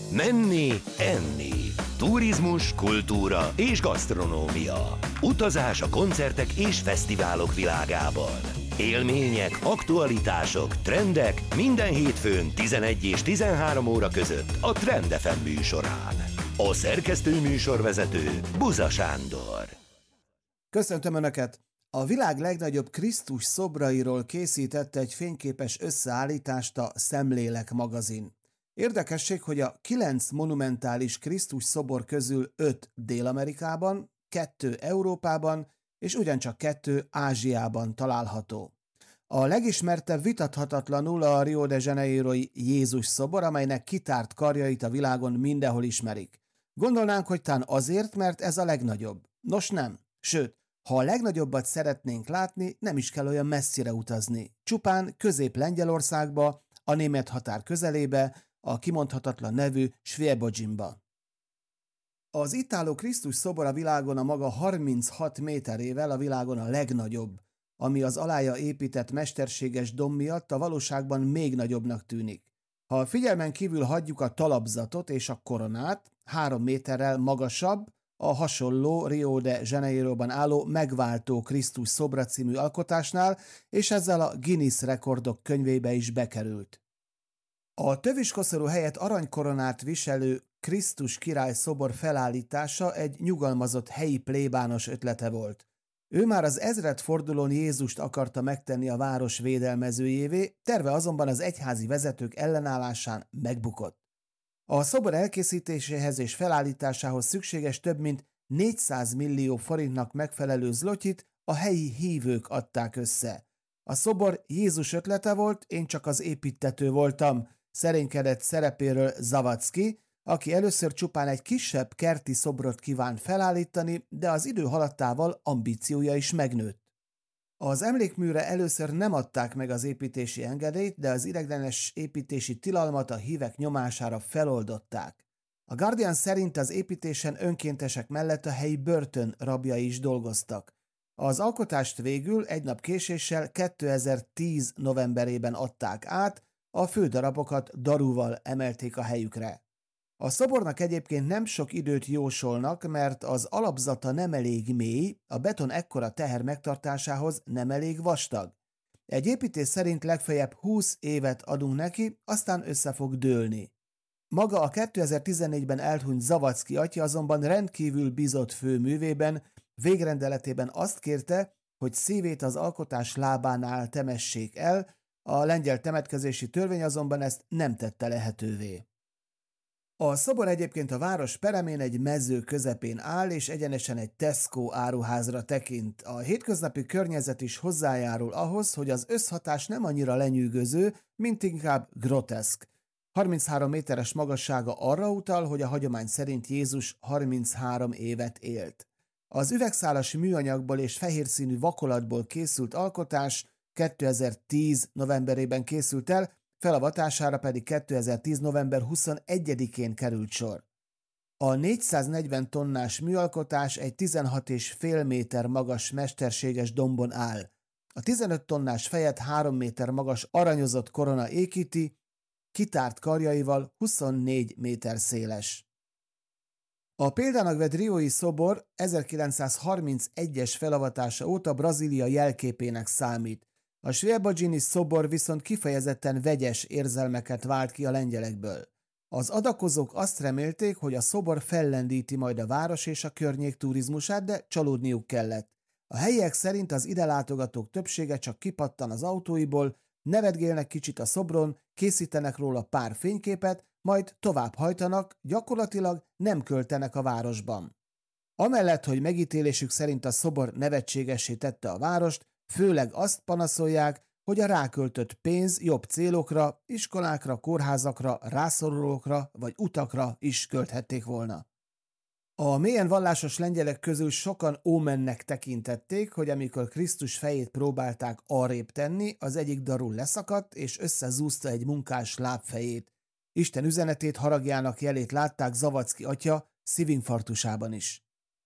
Menni, enni, turizmus, kultúra és gasztronómia, utazás a koncertek és fesztiválok világában. Élmények, aktualitások, trendek minden hétfőn 11 és 13 óra között a Trend FM műsorán. A szerkesztő műsorvezető Buza Sándor. Köszöntöm Önöket! A világ legnagyobb Krisztus szobrairól készített egy fényképes összeállítást a Szemlélek magazin. Érdekesség, hogy a 9 monumentális Krisztus szobor közül 5 Dél-Amerikában, 2 Európában és ugyancsak 2 Ázsiában található. A legismertebb vitathatatlanul a Rio de Janeiro-i Jézus szobor, amelynek kitárt karjait a világon mindenhol ismerik. Gondolnánk, hogy talán azért, mert ez a legnagyobb. Nos nem, sőt, ha a legnagyobbat szeretnénk látni, nem is kell olyan messzire utazni. Csupán Közép-Lengyelországba, a német határ közelébe, a kimondhatatlan nevű Świebodzimba. Az itt álló Krisztus szobor a világon a maga 36 méterével a világon a legnagyobb, ami az alája épített mesterséges domb miatt a valóságban még nagyobbnak tűnik. Ha figyelmen kívül hagyjuk a talapzatot és a koronát, 3 méterrel magasabb, a hasonló Rio de Janeiroban álló Megváltó Krisztus szobra című alkotásnál, és ezzel a Guinness rekordok könyvébe is bekerült. A töviskoszorú helyett aranykoronát viselő Krisztus király szobor felállítása egy nyugalmazott helyi plébános ötlete volt. Ő már az ezredfordulón Jézust akarta megtenni a város védelmezőjévé, terve azonban az egyházi vezetők ellenállásán megbukott. A szobor elkészítéséhez és felállításához szükséges több mint 400 millió forintnak megfelelő zlotyit a helyi hívők adták össze. A szobor Jézus ötlete volt, én csak az építtető voltam, szerénykedett szerepéről Zavadzki, aki először csupán egy kisebb kerti szobrot kívánt felállítani, de az idő haladtával ambíciója is megnőtt. Az emlékműre először nem adták meg az építési engedélyt, de az ideiglenes építési tilalmat a hívek nyomására feloldották. A Guardian szerint az építésen önkéntesek mellett a helyi börtön rabjai is dolgoztak. Az alkotást végül egy nap késéssel 2010 novemberében adták át, a fődarabokat daruval emelték a helyükre. A szobornak egyébként nem sok időt jósolnak, mert az alapzata nem elég mély, a beton ekkora teher megtartásához nem elég vastag. Egy építész szerint legfeljebb 20 évet adunk neki, aztán össze fog dőlni. Maga a 2014-ben elhunyt Zavadzki atya azonban rendkívül bizott főművében, végrendeletében azt kérte, hogy szívét az alkotás lábánál temessék el, a lengyel temetkezési törvény azonban ezt nem tette lehetővé. A szobor egyébként a város peremén egy mező közepén áll, és egyenesen egy Tesco áruházra tekint. A hétköznapi környezet is hozzájárul ahhoz, hogy az összhatás nem annyira lenyűgöző, mint inkább groteszk. 33 méteres magassága arra utal, hogy a hagyomány szerint Jézus 33 évet élt. Az üvegszálas műanyagból és fehér színű vakolatból készült alkotás 2010 novemberében készült el, felavatására pedig 2010 november 21-én került sor. A 440 tonnás műalkotás egy 16,5 méter magas mesterséges dombon áll. A 15 tonnás fejet 3 méter magas aranyozott korona ékíti, kitárt karjaival 24 méter széles. A példának vett riói szobor 1931-es felavatása óta Brazília jelképének számít. A Świebodzimi szobor viszont kifejezetten vegyes érzelmeket vált ki a lengyelekből. Az adakozók azt remélték, hogy a szobor fellendíti majd a város és a környék turizmusát, de csalódniuk kellett. A helyiek szerint az ide látogatók többsége csak kipattan az autóiból, nevetgélnek kicsit a szobron, készítenek róla pár fényképet, majd tovább hajtanak, gyakorlatilag nem költenek a városban. Amellett, hogy megítélésük szerint a szobor nevetségessé tette a várost, főleg azt panaszolják, hogy a ráköltött pénz jobb célokra, iskolákra, kórházakra, rászorulókra vagy utakra is költhették volna. A mélyen vallásos lengyelek közül sokan ómennek tekintették, hogy amikor Krisztus fejét próbálták arrébb tenni, az egyik darul leszakadt és összezúzta egy munkás lábfejét. Isten üzenetét, haragjának jelét látták Zavadzki atya szívinfarktusában is.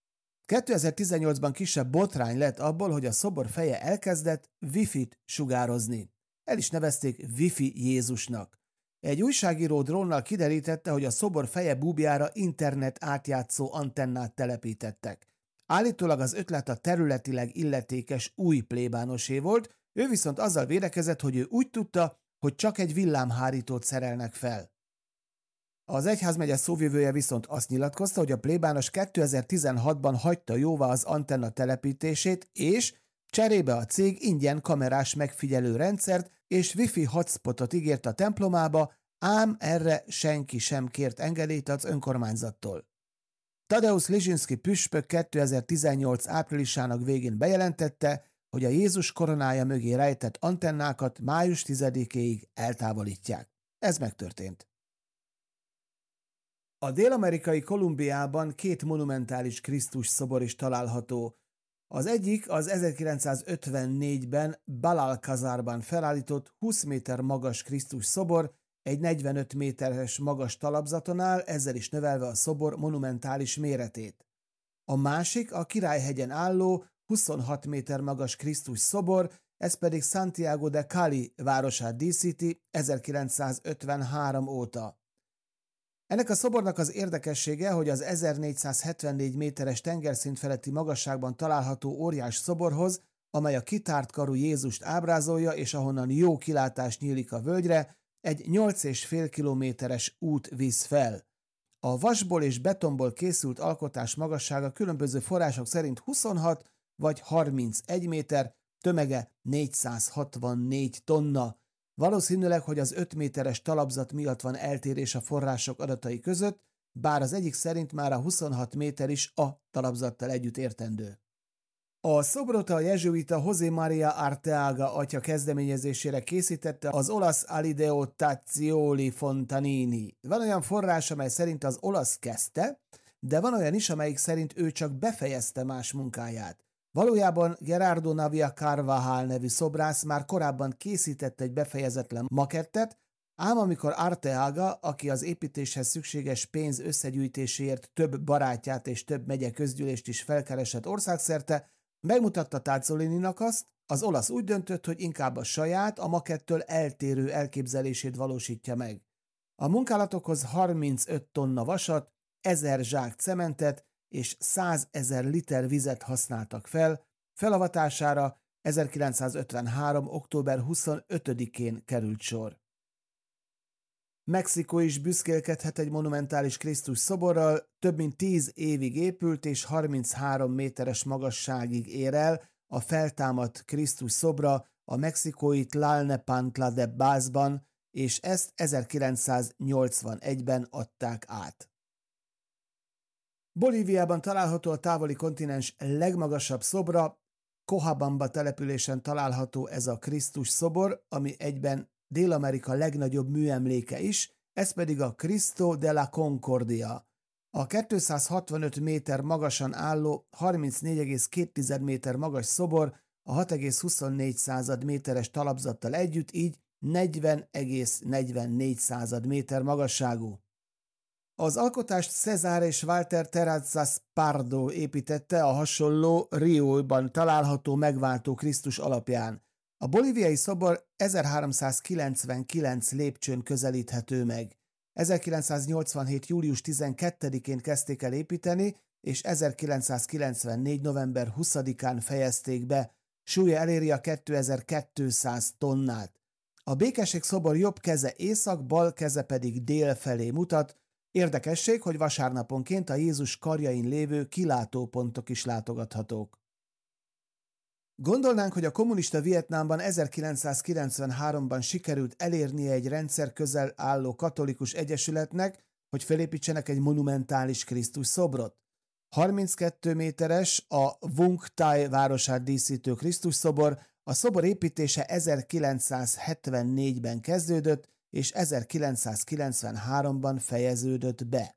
2018-ban kisebb botrány lett abból, hogy a szobor feje elkezdett Wi-Fi-t sugározni. El is nevezték Wi-Fi Jézusnak. Egy újságíró drónnal kiderítette, hogy a szobor feje búbjára internet átjátszó antennát telepítettek. Állítólag az ötlet a területileg illetékes új plébánosé volt, ő viszont azzal védekezett, hogy ő úgy tudta, hogy csak egy villámhárítót szerelnek fel. Az egyházmegye szóvivője viszont azt nyilatkozta, hogy a plébános 2016-ban hagyta jóvá az antenna telepítését, és cserébe a cég ingyen kamerás megfigyelő rendszert és wifi hotspotot ígért a templomába, ám erre senki sem kért engedélyt az önkormányzattól. Tadeusz Lizsinszki püspök 2018 áprilisának végén bejelentette, hogy a Jézus koronája mögé rejtett antennákat május 10-éig eltávolítják. Ez megtörtént. A dél-amerikai Kolumbiában 2 monumentális Krisztus szobor is található. Az egyik az 1954-ben Balalcazárban felállított 20 méter magas Krisztus szobor, egy 45 méteres magas talapzaton áll, ezzel is növelve a szobor monumentális méretét. A másik a Királyhegyen álló 26 méter magas Krisztus szobor, ez pedig Santiago de Cali városát díszíti 1953 óta. Ennek a szobornak az érdekessége, hogy az 1474 méteres tengerszint feletti magasságban található óriás szoborhoz, amely a kitárt karú Jézust ábrázolja, és ahonnan jó kilátás nyílik a völgyre, egy 8,5 kilométeres út visz fel. A vasból és betonból készült alkotás magassága különböző források szerint 26 vagy 31 méter, tömege 464 tonna. Valószínűleg, hogy az 5 méteres talapzat miatt van eltérés a források adatai között, bár az egyik szerint már a 26 méter is a talapzattal együtt értendő. A szobrot a jezsuita José María Arteaga atya kezdeményezésére készítette az olasz Alideo Tazzioli Fontanini. Van olyan forrás, amely szerint az olasz kezdte, de van olyan is, amelyik szerint ő csak befejezte más munkáját. Valójában Gerardo Navia Carvajal nevű szobrász már korábban készített egy befejezetlen makettet, ám amikor Arteaga, aki az építéshez szükséges pénz összegyűjtéséért több barátját és több megye közgyűlést is felkeresett országszerte, megmutatta Tazzolininak azt, az olasz úgy döntött, hogy inkább a saját, a makettől eltérő elképzelését valósítja meg. A munkálatokhoz 35 tonna vasat, 1000 zsák cementet és 100 000 liter vizet használtak fel, felavatására 1953. október 25-én került sor. Mexikó is büszkélkedhet egy monumentális Krisztus szoborral, több mint 10 évig épült és 33 méteres magasságig ér el a feltámadt Krisztus szobra a mexikói Tlalnepantla de Bázban, és ezt 1981-ben adták át. Bolíviában található a távoli kontinens legmagasabb szobra, Cochabamba településen található ez a Krisztus szobor, ami egyben Dél-Amerika legnagyobb műemléke is, ez pedig a Cristo de la Concordia. A 265 méter magasan álló, 34,2 méter magas szobor a 6,24 méteres talapzattal együtt így 40,44 méter magasságú. Az alkotást César és Walter Terrazas Pardo építette a hasonló Rióban található megváltó Krisztus alapján. A bolíviai szobor 1399 lépcsőn közelíthető meg. 1987. július 12-én kezdték el építeni, és 1994. november 20-án fejezték be, súlya eléri a 2200 tonnát. A békesség szobor jobb keze észak, bal keze pedig dél felé mutat. Érdekesség, hogy vasárnaponként a Jézus karjain lévő kilátópontok is látogathatók. Gondolnánk, hogy a kommunista Vietnámban 1993-ban sikerült elérnie egy rendszer közel álló katolikus egyesületnek, hogy felépítsenek egy monumentális Krisztus szobrot. 32 méteres a Vung Tau városát díszítő Krisztus szobor, a szobor építése 1974-ben kezdődött, és 1993-ban fejeződött be.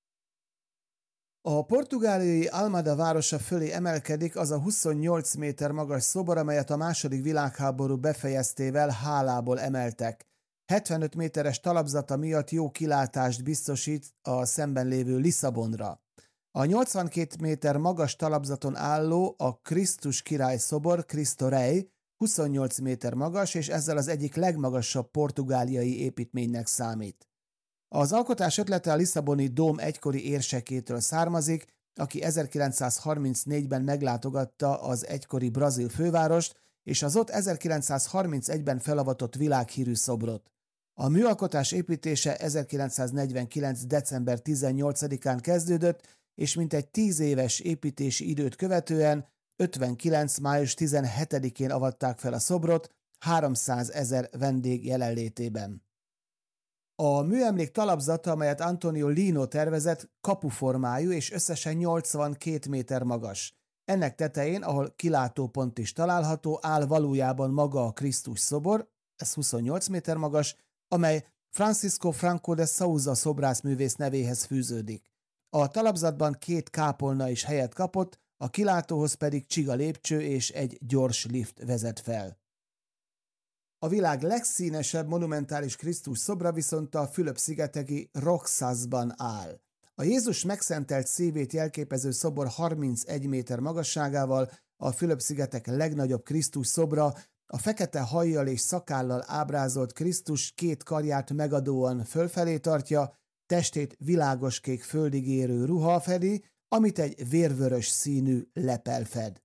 A portugáliai Almada városa fölé emelkedik az a 28 méter magas szobor, amelyet a II. Világháború befejeztével hálából emeltek. 75 méteres talapzata miatt jó kilátást biztosít a szemben lévő Lisszabonra. A 82 méter magas talapzaton álló a Krisztus király szobor, Cristo Rey, 28 méter magas, és ezzel az egyik legmagasabb portugáliai építménynek számít. Az alkotás ötlete a lisszaboni dóm egykori érsekétől származik, aki 1934-ben meglátogatta az egykori brazil fővárost, és az ott 1931-ben felavatott világhírű szobrot. A műalkotás építése 1949. december 18-án kezdődött, és mintegy 10 éves építési időt követően 59. május 17-én avatták fel a szobrot 300 000 vendég jelenlétében. A műemlék talapzata, amelyet Antonio Lino tervezett, kapuformájú és összesen 82 méter magas. Ennek tetején, ahol kilátópont is található, áll valójában maga a Krisztus szobor, ez 28 méter magas, amely Francisco Franco de Souza szobrászművész nevéhez fűződik. A talapzatban 2 kápolna is helyet kapott, a kilátóhoz pedig csiga lépcső és egy gyors lift vezet fel. A világ legszínesebb monumentális Krisztus szobra viszont a Fülöp-szigeteki Roxasban áll. A Jézus megszentelt szívét jelképező szobor 31 méter magasságával a Fülöp-szigetek legnagyobb Krisztus szobra, a fekete hajjal és szakállal ábrázolt Krisztus 2 karját megadóan fölfelé tartja, testét világoskék földig érő ruha fedi, amit egy vérvörös színű lepel fed.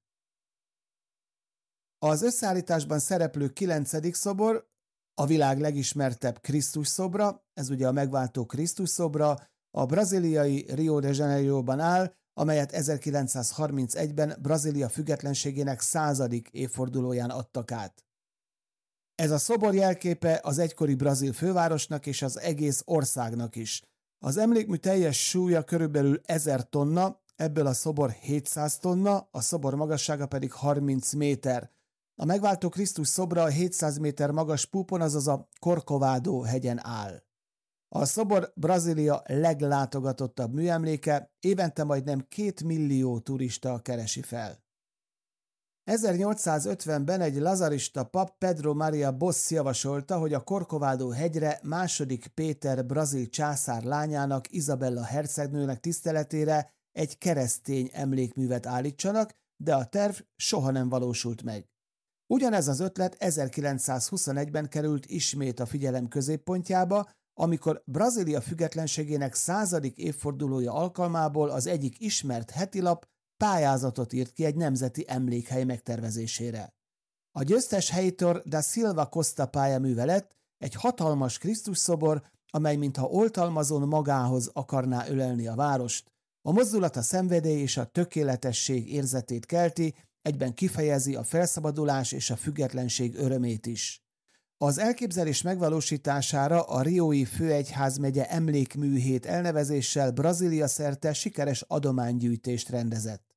Az összeállításban szereplő 9. szobor, a világ legismertebb Krisztus szobra, ez ugye a megváltó Krisztus szobra, a brazíliai Rio de Janeiroban áll, amelyet 1931-ben Brazília függetlenségének 100. évfordulóján adtak át. Ez a szobor jelképe az egykori brazil fővárosnak és az egész országnak is. Az emlékmű teljes súlya körülbelül 1000 tonna, ebből a szobor 700 tonna, a szobor magassága pedig 30 méter. A megváltó Krisztus szobra a 700 méter magas púpon, azaz a Corcovado hegyen áll. A szobor Brazília leglátogatottabb műemléke, évente majdnem 2 millió turista keresi fel. 1850-ben egy lazarista pap, Pedro Maria Bosz javasolta, hogy a Corcovado hegyre II. Péter brazil császár lányának, Izabella hercegnőnek tiszteletére egy keresztény emlékművet állítsanak, de a terv soha nem valósult meg. Ugyanez az ötlet 1921-ben került ismét a figyelem középpontjába, amikor Brazília függetlenségének 100. évfordulója alkalmából az egyik ismert hetilap pályázatot írt ki egy nemzeti emlékhely megtervezésére. A győztes Heitor da Silva Costa pályaműve lett egy hatalmas Krisztus szobor, amely mintha oltalmazón magához akarná ölelni a várost. A mozdulat a szenvedély és a tökéletesség érzetét kelti, egyben kifejezi a felszabadulás és a függetlenség örömét is. Az elképzelés megvalósítására a Riói főegyházmegye emlékműhét elnevezéssel Brazília szerte sikeres adománygyűjtést rendezett.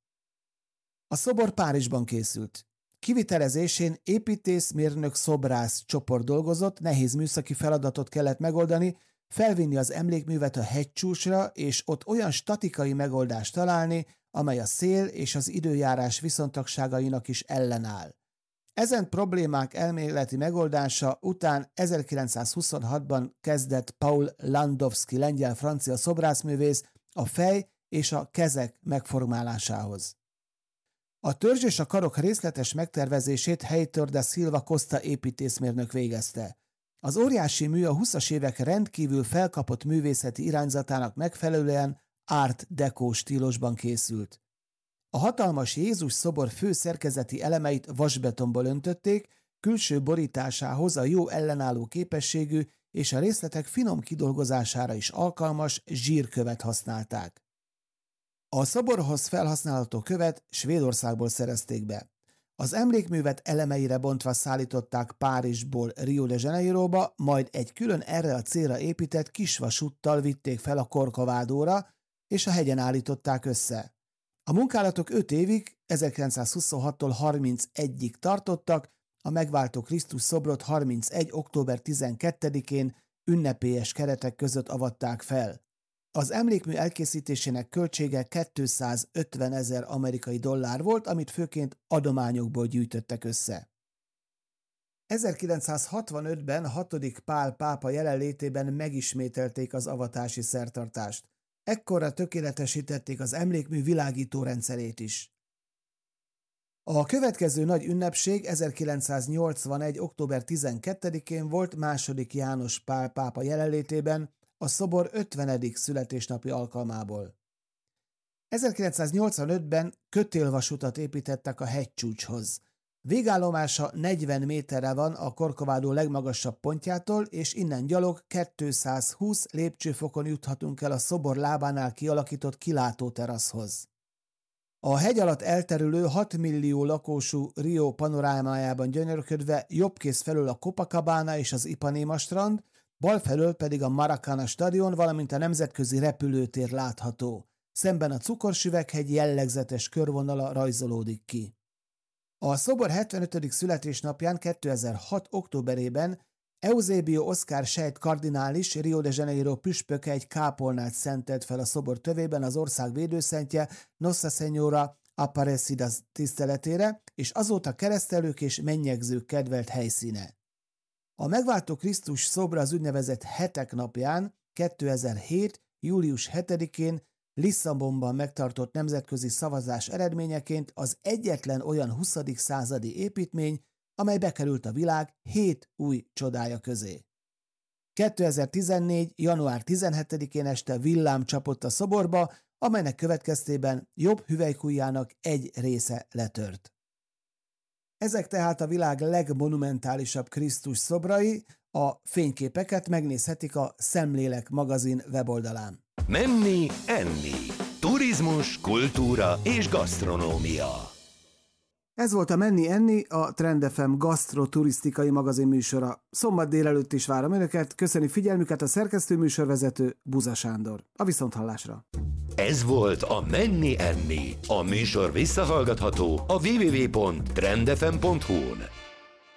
A szobor Párizsban készült. Kivitelezésén építészmérnök szobrász csoport dolgozott, nehéz műszaki feladatot kellett megoldani, felvinni az emlékművet a hegycsúcsra, és ott olyan statikai megoldást találni, amely a szél és az időjárás viszontagságainak is ellenáll. Ezen problémák elméleti megoldása után 1926-ban kezdett Paul Landowski lengyel-francia szobrászművész a fej és a kezek megformálásához. A törzs és a karok részletes megtervezését Heitor da Silva Costa építészmérnök végezte. Az óriási mű a 20-as évek rendkívül felkapott művészeti irányzatának megfelelően Art Deco stílusban készült. A hatalmas Jézus szobor fő szerkezeti elemeit vasbetonból öntötték, külső borításához a jó ellenálló képességű és a részletek finom kidolgozására is alkalmas zsírkövet használták. A szoborhoz felhasználható követ Svédországból szerezték be. Az emlékművet elemeire bontva szállították Párizsból Rio de Janeiroba, majd egy külön erre a célra épített kisvasúttal vitték fel a Corcovadóra, és a hegyen állították össze. A munkálatok 5 évig, 1926-tól 31-ig tartottak, a megváltó Krisztus szobrot 31. október 12-én ünnepélyes keretek között avatták fel. Az emlékmű elkészítésének költsége 250 000 amerikai dollár volt, amit főként adományokból gyűjtöttek össze. 1965-ben 6. Pál pápa jelenlétében megismételték az avatási szertartást. Ekkorra tökéletesítették az emlékmű világító rendszerét is. A következő nagy ünnepség 1981. október 12-én volt II. János Pál pápa jelenlétében a szobor 50. születésnapi alkalmából. 1985-ben kötélvasutat építettek a hegycsúcshoz. Végállomása 40 méterre van a Corcovado legmagasabb pontjától, és innen gyalog 220 lépcsőfokon juthatunk el a szobor lábánál kialakított kilátóteraszhoz. A hegy alatt elterülő 6 millió lakósú Rio panorámájában gyönyörködve jobbkész felől a Copacabana és az Ipanema strand, bal felől pedig a Maracana stadion, valamint a nemzetközi repülőtér látható. Szemben a Cukorsüveghegy jellegzetes körvonala rajzolódik ki. A szobor 75. születésnapján 2006. októberében Eusebio Oscar Sejt kardinális Rio de Janeiro püspöke egy kápolnát szentelt fel a szobor tövében az ország védőszentje Nossa Senhora Aparecida tiszteletére, és azóta keresztelők és mennyegzők kedvelt helyszíne. A megváltó Krisztus szobra az úgynevezett hetek napján, 2007. július 7-én Lisszabonban megtartott nemzetközi szavazás eredményeként az egyetlen olyan 20. századi építmény, amely bekerült a világ 7 új csodája közé. 2014. január 17-én este villám csapott a szoborba, amelynek következtében jobb hüvelykujjának egy része letört. Ezek tehát a világ legmonumentálisabb Krisztus szobrai, a fényképeket megnézhetik a Szemlélek magazin weboldalán. Menni, enni. Turizmus, kultúra és gasztronómia. Ez volt a Menni Enni, a Trend FM gasztroturisztikai magazin műsora. Szombat délelőtt is várom önöket, köszöni figyelmüket a szerkesztő műsorvezető Buza Sándor. A viszonthallásra. Ez volt a Menni Enni. A műsor visszahallgatható a www.trendfm.hu-n.